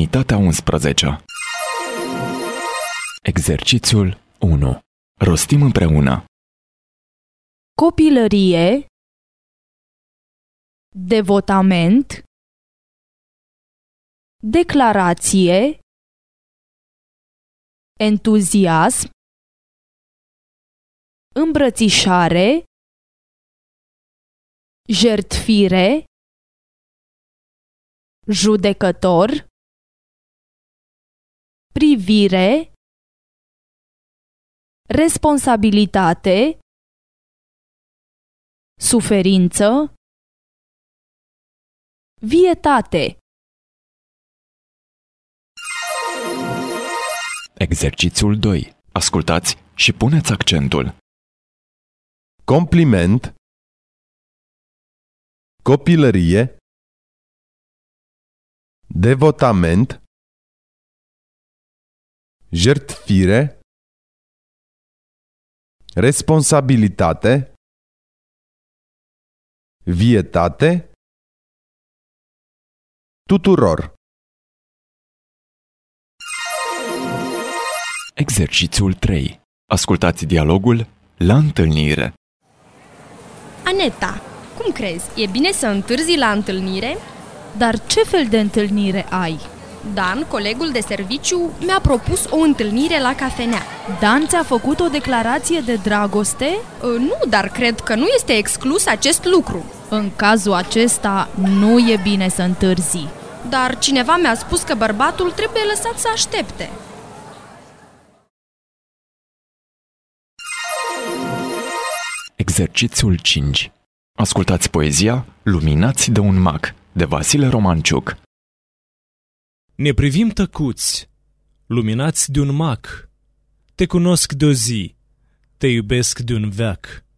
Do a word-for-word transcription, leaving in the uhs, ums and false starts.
Unitatea unsprezece. Exercițiul unu. Rostim împreună. Copilărie, devotament, declarație, entuziasm, îmbrățișare, jertfire, judecător, privire, responsabilitate, suferință, vietate. Exercițiul doi. Ascultați și puneți accentul. Compliment, copilărie, devotament, jertfire, responsabilitate, vietate, tuturor. Exercițiul trei. Ascultați dialogul la întâlnire. Aneta, cum crezi? E bine să întârzi la întâlnire? Dar ce fel de întâlnire ai? Dan, colegul de serviciu, mi-a propus o întâlnire la cafenea. Dan ți-a făcut o declarație de dragoste? Nu, dar cred că nu este exclus acest lucru. În cazul acesta, nu e bine să întârzi. Dar cineva mi-a spus că bărbatul trebuie lăsat să aștepte. Exercițiul cinci. Ascultați poezia Luminați de un mag, de Vasile Romanciuc. Ne privim tăcuți, luminați de un mac. Te cunosc de o zi, te iubesc de un veac.